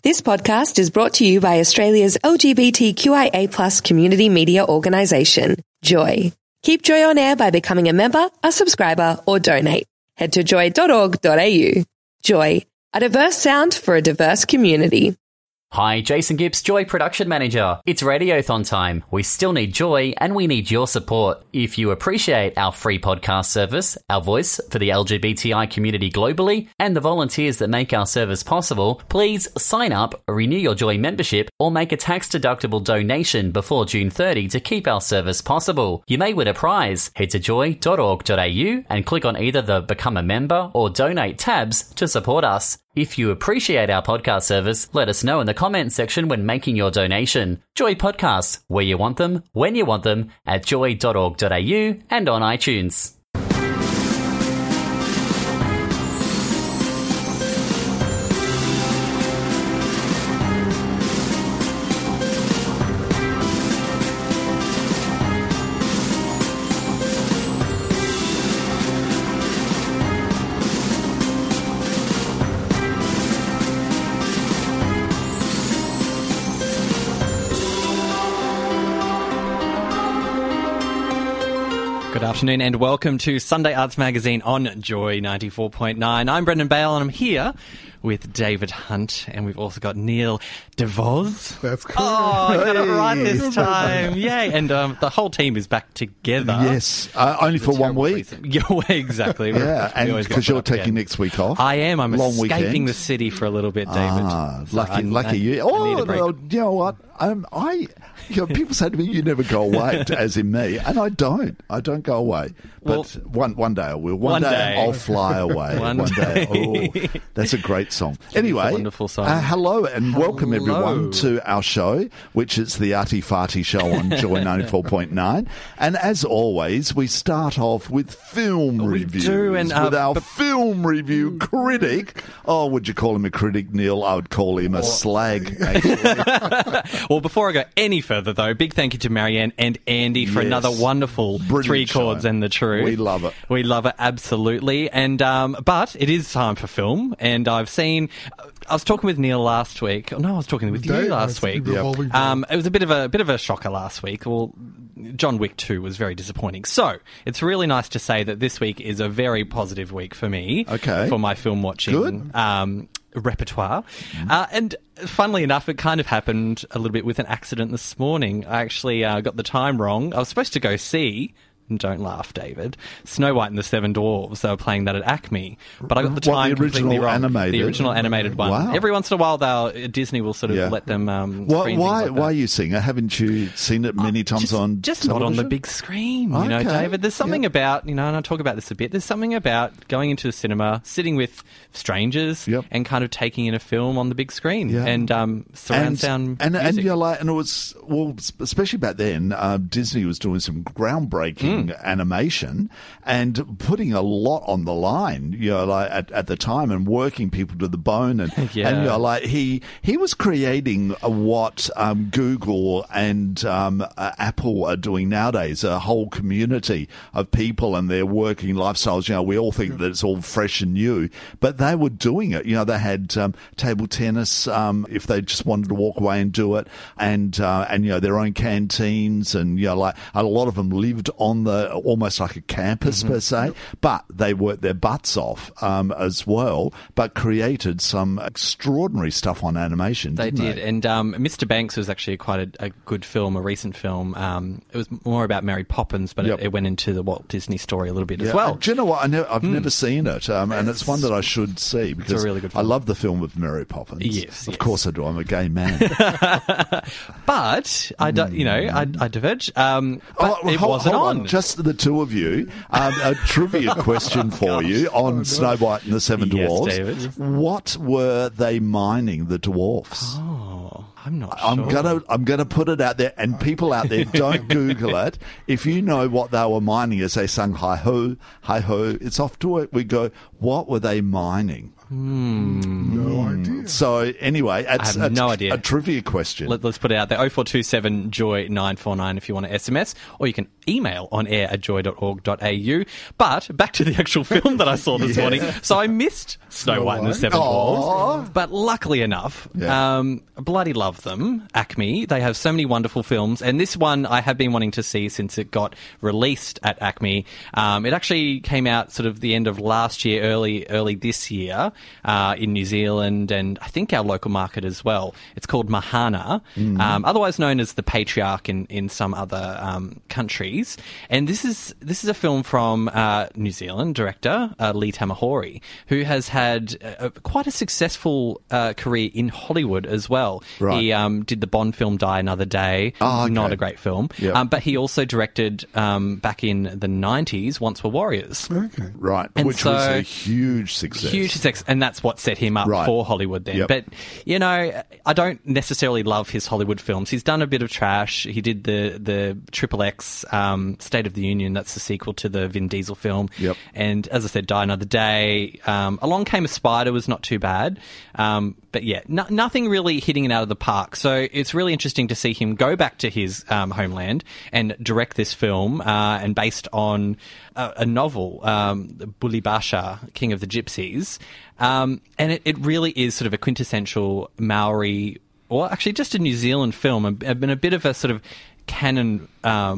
This podcast is brought to you by Australia's LGBTQIA+ community media organisation, Joy. Keep Joy on air by becoming a member, a subscriber, or donate. Head to joy.org.au. Joy, a diverse sound for a diverse community. Hi, Jason Gibbs, Joy Production Manager. It's Radiothon time. We still need Joy and we need your support. If you appreciate our free podcast service, our voice for the LGBTI community globally, and the volunteers that make our service possible, please sign up, renew your Joy membership, or make a tax-deductible donation before June 30 to keep our service possible. You may win a prize. Head to joy.org.au and click on either the Become a Member or Donate tabs to support us. If you appreciate our podcast service, let us know in the comments section when making your donation. Joy Podcasts, where you want them, when you want them, at joy.org.au and on iTunes. Good afternoon and welcome to Sunday Arts Magazine on Joy 94.9. I'm Brendan Bale and I'm here with David Hunt, and we've also got Neil DeVos. That's cool. Oh, I got it right this time. Yay. And the whole team is back together. Yes, only for 1 week. Yeah, exactly. Yeah, and because you're taking next week off. I am. I'm Long escaping weekend. the city for a little bit, David. Lucky you. I need a break. You know what? People say to me, "You never go away," as in me, and I don't. I don't go away. But one day I will. One day I'll fly away. One day. Oh, that's a great song. Anyway, wonderful song. Hello and welcome everyone to our show, which is the Arty Farty Show on Joy 94.9. And as always, we start off with film reviews. With our film review critic. Oh, would you call him a critic, Neil? I would call him a slag, actually. Well, before I go any further, though, big thank you to Marianne and Andy for another wonderful Brilliant Three Chords show. and the Truth. We love it. We love it, absolutely. And but it is time for film, and I've seen... I was talking with Neil last week. No, I was talking with you last week. It was a bit of a shocker last week. Well, John Wick 2 was very disappointing. So it's really nice to say that this week is a very positive week for me. Okay. For my film watching. Good. Repertoire. And funnily enough, it kind of happened a little bit with an accident this morning. I actually got the time wrong. I was supposed to go see... And don't laugh, David. Snow White and the Seven Dwarfs. They were playing that at Acme, but I got the time completely wrong. Animated? The original animated one. Wow. Every once in a while, Disney will sort of let them. Why are you seeing it? Haven't you seen it many times on just television? not on the big screen? You know, David. There's something about and I talk about this a bit. There's something about going into the cinema, sitting with strangers, and kind of taking in a film on the big screen and surround sound music. And you're like, and it was especially back then. Disney was doing some groundbreaking animation and putting a lot on the line, like at the time, and working people to the bone, and like he was creating what Google and Apple are doing nowadays, a whole community of people and their working lifestyles. We all think that it's all fresh and new, but they were doing it. They had table tennis if they just wanted to walk away and do it, and their own canteens, and like a lot of them lived on almost like a campus per se, but they worked their butts off as well, but created some extraordinary stuff on animation. They did, and Mr. Banks was actually quite a good film, a recent film. It was more about Mary Poppins, but it went into the Walt Disney story a little bit as well. Do you know what? I've never seen it, and it's one that I should see because it's a really good film. I love the film of Mary Poppins. Yes, of course I do. I'm a gay man. But I don't, I diverge. But it wasn't on. Just the two of you. A trivia question for you on Snow White and the Seven Dwarfs. David. What were they mining the dwarfs? Oh, I'm not sure. I'm gonna put it out there, and people out there, don't Google it. If you know what they were mining as they sung hi ho, it's off to it. We go, what were they mining? No idea. So anyway, it's I have no idea. A trivia question. Let's put it out there. 0427 Joy 949 if you want to SMS, or you can email on air@joy.org.au. But back to the actual film that I saw this morning. So I missed Snow White and the Seven Dwarfs, but luckily enough, bloody love them. Acme, they have so many wonderful films, and this one I have been wanting to see since it got released at Acme. It actually came out sort of the end of last year, early this year in New Zealand, and I think our local market as well. It's called Mahana, otherwise known as The Patriarch in some other countries. And this is a film from New Zealand director Lee Tamahori, who has had quite a successful career in Hollywood as well. Right. He did the Bond film Die Another Day, not a great film, but he also directed back in the 90s Once Were Warriors. Okay. Right, and which was a huge success. Huge success, and that's what set him up for Hollywood then. But, you know, I don't necessarily love his Hollywood films. He's done a bit of trash. He did the Triple X State of the Union, that's the sequel to the Vin Diesel film. And as I said, Die Another Day. Along Came a Spider was not too bad. But yeah, nothing really hitting it out of the park. So it's really interesting to see him go back to his homeland and direct this film, and based on a novel, Buli Basha, King of the Gypsies. And it really is sort of a quintessential Maori, or actually just a New Zealand film, and a bit of a sort of canon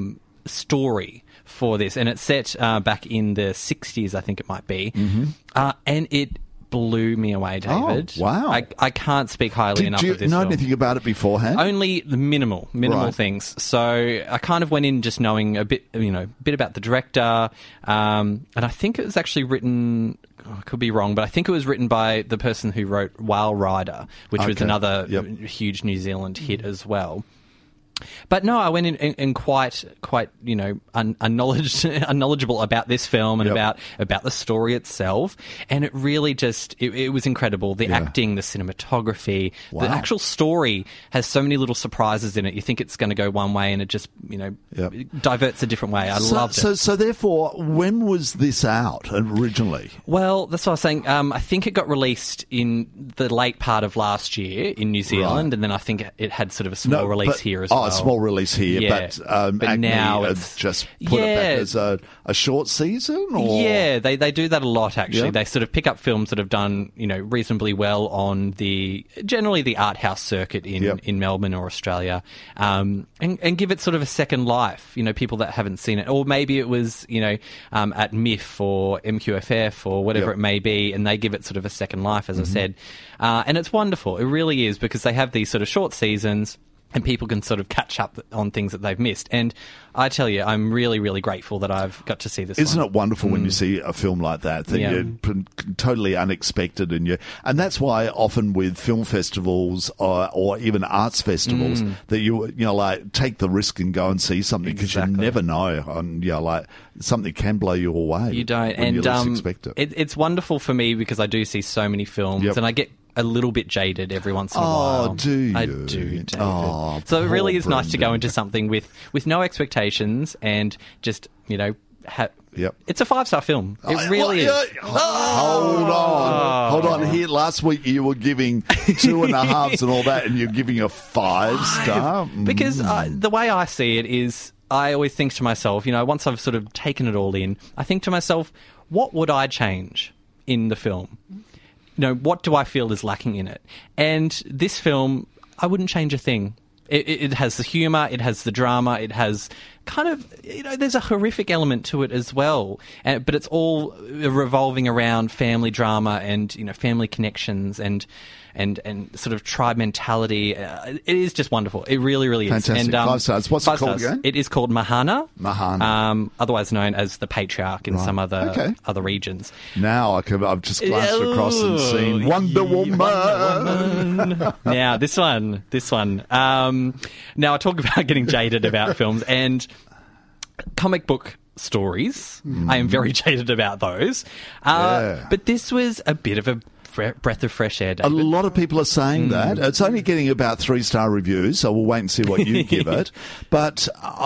story for this. And it's set back in the 60s, I think it might be. And it blew me away, David. Oh, wow. I can't speak highly enough of this film. Did you know anything about it beforehand? Only the minimal things. So I kind of went in just knowing a bit about the director, and I think it was actually written, I could be wrong, but I think it was written by the person who wrote Whale Rider, which was another huge New Zealand hit as well. But no, I went in quite unknowledgeable about this film and about the story itself, and it really just it was incredible. The acting, the cinematography, the actual story has so many little surprises in it. You think it's going to go one way, and it just it diverts a different way. I loved it. So therefore, when was this out originally? Well, that's what I was saying. I think it got released in the late part of last year in New Zealand, and then I think it had sort of a small release here as well. A small release here, but Acme now it's just put it back as a short season? Or? Yeah, they do that a lot, actually. They sort of pick up films that have done, reasonably well on generally the art house circuit in Melbourne or Australia, and give it sort of a second life, people that haven't seen it. Or maybe it was, at MIF or MQFF or whatever it may be, and they give it sort of a second life, as I said. And it's wonderful. It really is, because they have these sort of short seasons, and people can sort of catch up on things that they've missed. And I tell you, I'm really, really grateful that I've got to see this. Isn't it wonderful when you see a film like that you're totally unexpected, and that's why often with film festivals or even arts festivals that you like take the risk and go and see something, because you never know, like something can blow you away. You don't, when and you least expect it. It's wonderful for me because I do see so many films, and I get a little bit jaded every once in a while. Oh, do you? I do, David. Oh, so it really is nice to go into something with no expectations and just, it's a 5-star film. It really is. Hold on. Here, last week you were giving 2.5s and all that, and you're giving a 5-star? Because the way I see it is, I always think to myself, once I've sort of taken it all in, I think to myself, what would I change in the film? What do I feel is lacking in it? And this film, I wouldn't change a thing. It has the humour, it has the drama, it has kind of, there's a horrific element to it as well. But it's all revolving around family drama and, family connections and sort of tribe mentality. It is just wonderful. It really, really is. Fantastic. And, 5 stars. What's it called again? It is called Mahana. Mahana. Otherwise known as the Patriarch in some other regions. Now I've just glanced across and seen Wonder Woman. Now, this one. Now, I talk about getting jaded about films and comic book stories. I am very jaded about those. But this was a bit of a breath of fresh air, A David. lot of people are saying that. It's only getting about 3-star reviews, so we'll wait and see what you give it. But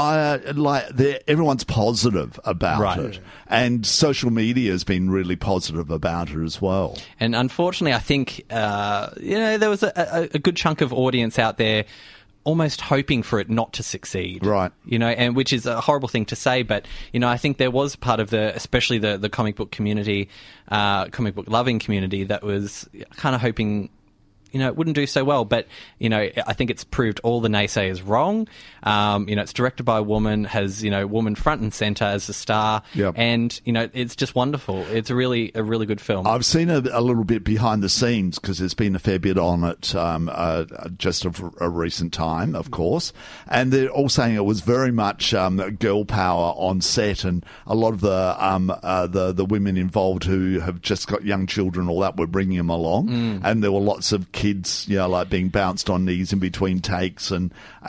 everyone's positive about it. And social media has been really positive about it as well. And unfortunately, I think there was a good chunk of audience out there almost hoping for it not to succeed. Right. And which is a horrible thing to say, but, I think there was part of especially the comic book community, comic book loving community that was kind of hoping, it wouldn't do so well. But, I think it's proved all the naysayers wrong. It's directed by a woman, has, woman front and centre as the star. Yep. And, it's just wonderful. It's a really good film. I've seen a little bit behind the scenes because there's been a fair bit on it just of a recent time, of course. And they're all saying it was very much girl power on set, and a lot of the women involved who have just got young children, all that, were bringing them along. And there were lots of kids, being bounced on knees in between takes, and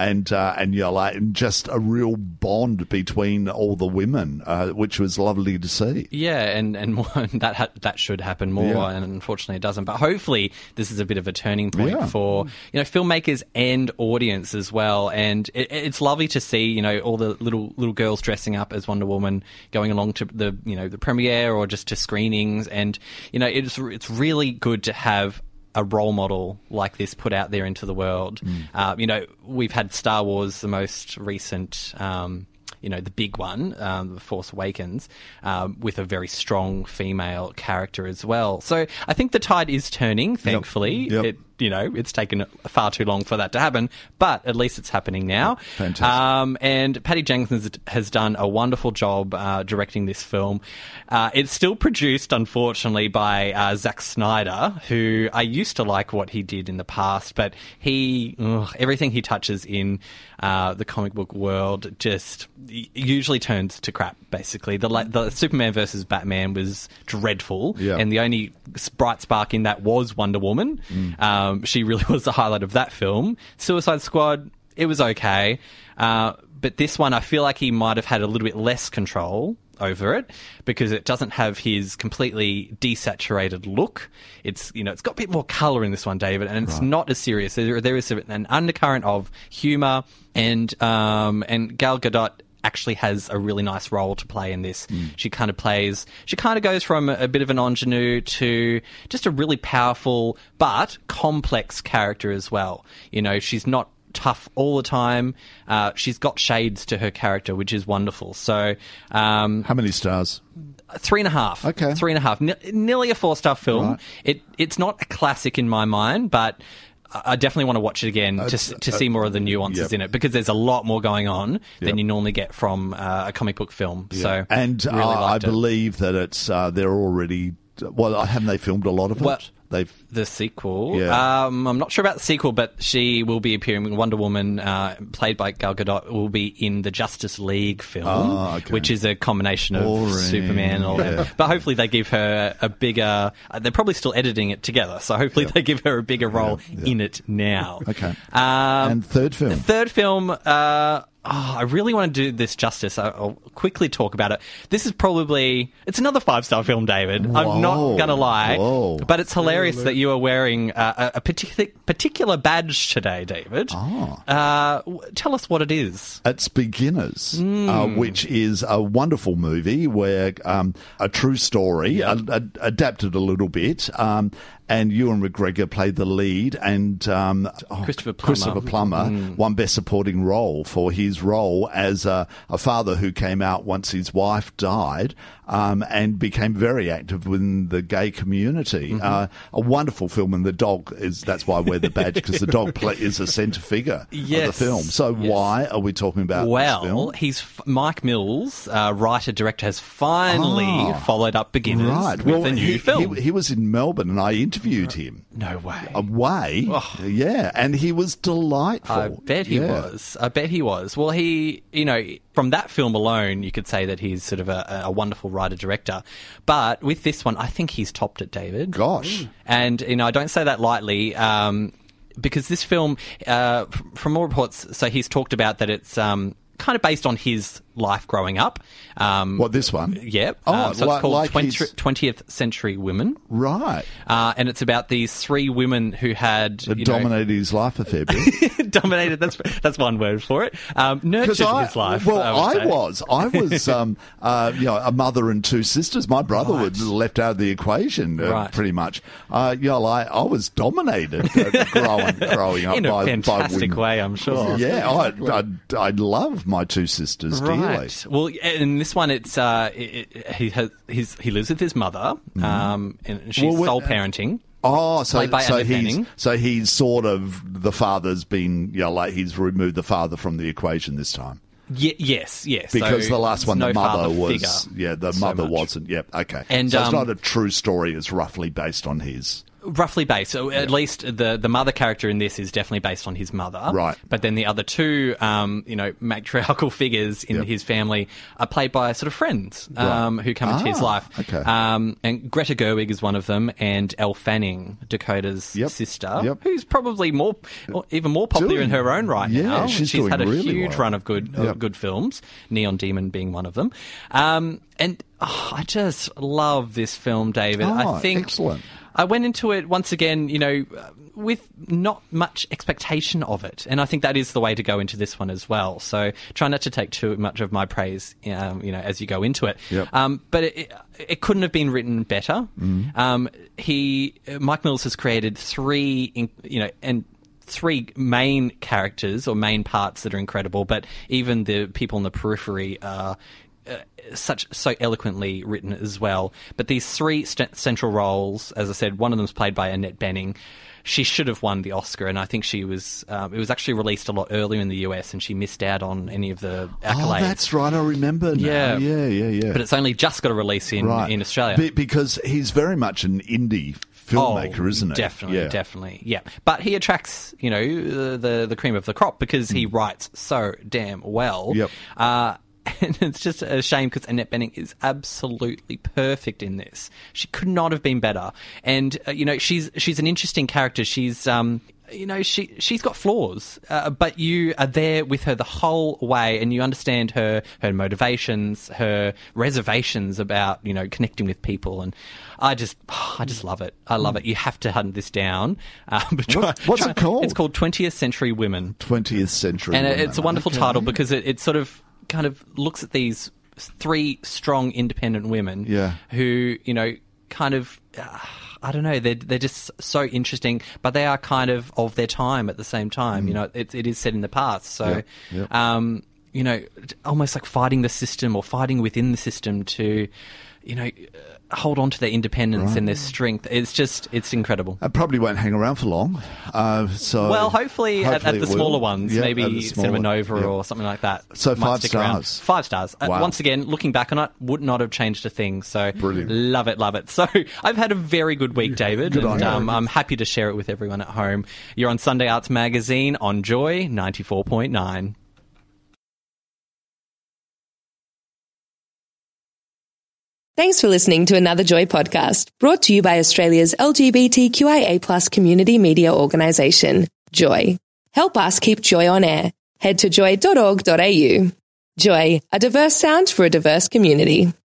just a real bond between all the women, which was lovely to see. Yeah, and that should happen more, and unfortunately it doesn't. But hopefully this is a bit of a turning point for filmmakers and audience as well. And it's lovely to see all the little girls dressing up as Wonder Woman, going along to the premiere or just to screenings, and it's really good to have a role model like this put out there into the world. We've had Star Wars, the most recent, the big one, The Force Awakens, with a very strong female character as well. So I think the tide is turning, thankfully. Yep. It's taken far too long for that to happen, but at least it's happening now. Fantastic. And Patty Jenkins has done a wonderful job directing this film. It's still produced, unfortunately, by Zack Snyder, who I used to like what he did in the past, but everything he touches in the comic book world just usually turns to crap, basically. The Superman versus Batman was dreadful, and the only bright spark in that was Wonder Woman. She really was the highlight of that film. Suicide Squad, it was okay. But this one, I feel like he might have had a little bit less control over it because it doesn't have his completely desaturated look. It's it's got a bit more colour in this one, David, and it's not as serious. There is an undercurrent of humour, and Gal Gadot actually has a really nice role to play in this. She kind of goes from a bit of an ingenue to just a really powerful but complex character as well. She's not tough all the time. She's got shades to her character, which is wonderful. So, how many stars? 3.5. Okay. 3.5. Nearly a 4-star film. Right. It's not a classic in my mind, but I definitely want to watch it again to see more of the nuances in it, because there's a lot more going on than you normally get from a comic book film. So, and really I believe that it's they're already. Well, haven't they filmed a lot of it? The sequel. Yeah. I'm not sure about the sequel, but she will be appearing. Wonder Woman, played by Gal Gadot, will be in the Justice League film, which is a combination of Superman and all that. But hopefully they give her a bigger... they're probably still editing it together, so hopefully they give her a bigger role in it now. Okay. And third film? The third film... I really want to do this justice. I'll quickly talk about it. This is it's another 5-star film, David. Whoa. I'm not going to lie. Whoa. But it's hilarious that you are wearing a particular badge today, David. Tell us what it is. It's Beginners, which is a wonderful movie where a true story, adapted a little bit, and Ewan McGregor played the lead, and Christopher Plummer won Best Supporting Role for his role as a father who came out once his wife died, and became very active within the gay community. A wonderful film, and the dog that's why I wear the badge, because the dog is a centre figure of the film. So why are we talking about this film? Mike Mills, writer-director, has finally followed up Beginners with a new film. He was in Melbourne, and I interviewed him. No way. Yeah, and he was delightful. I bet he was. Well, from that film alone, you could say that he's sort of a wonderful writer-director. But with this one, I think he's topped it, David. Gosh. And, I don't say that lightly, because this film, from all reports, so he's talked about that it's kind of based on his life growing up. What, this one? Yeah. Oh, so it's called like 20th Century Women. Right. And it's about these 3 women who had... dominated his life a fair bit. Dominated, that's one word for it. Nurtured his life. Well, I was a mother and 2 sisters. My brother was left out of the equation, pretty much. I was dominated growing up in a by fantastic women. way, I'm sure. Yeah, I love my 2 sisters dearly. Well, in this one, it's he lives with his mother, and she's sole parenting. Oh, so he's sort of, the father's been, he's removed the father from the equation this time. Yes. Because the last one, the mother was... the mother wasn't. Yep, okay. And, so it's not a true story, it's roughly based on his... Roughly based. So at least the mother character in this is definitely based on his mother. Right. But then the other 2, matriarchal figures in his family are played by sort of friends who come into his life. Okay. And Greta Gerwig is one of them, and Elle Fanning, Dakota's sister, who's probably even more popular in her own right now. She's had a really huge run of good films, Neon Demon being one of them. And I just love this film, David. I think excellent. I went into it once again, with not much expectation of it, and I think that is the way to go into this one as well. So try not to take too much of my praise, as you go into it. Yep. But it couldn't have been written better. Mike Mills has created 3 main characters or main parts that are incredible, but even the people in the periphery are so eloquently written as well. But these 3 central roles, as I said, one of them is played by Annette Bening. She should have won the Oscar, and I think she was... it was actually released a lot earlier in the US, and she missed out on any of the accolades. Oh, that's right, I remember now. Yeah. But it's only just got a release in Australia. Because he's very much an indie filmmaker, isn't he? Definitely. Yeah. But he attracts, the cream of the crop because he writes so damn well. Yep. And it's just a shame because Annette Bening is absolutely perfect in this. She could not have been better. And, she's an interesting character. She's... she's got flaws, but you are there with her the whole way, and you understand her motivations, her reservations about connecting with people, and I just love it. I love it. You have to hunt this down. What's it called? It's called 20th Century Women. 20th Century and Women. It's a wonderful title because it sort of kind of looks at these 3 strong, independent women who kind of. I don't know. They're just so interesting, but they are kind of their time at the same time. It is set in the past, so almost like fighting the system or fighting within the system to, hold on to their independence and their strength. It's incredible. It probably won't hang around for long. Hopefully at the smaller ones, maybe Cinema Nova or something like that. So 5 stars. Around. 5 stars. Wow. Once again, looking back on it, would not have changed a thing. So brilliant. Love it. So I've had a very good week, David, good and I'm happy to share it with everyone at home. You're on Sunday Arts Magazine on Joy 94.9. Thanks for listening to another Joy podcast, brought to you by Australia's LGBTQIA+ community media organisation, Joy. Help us keep Joy on air. Head to joy.org.au. Joy, a diverse sound for a diverse community.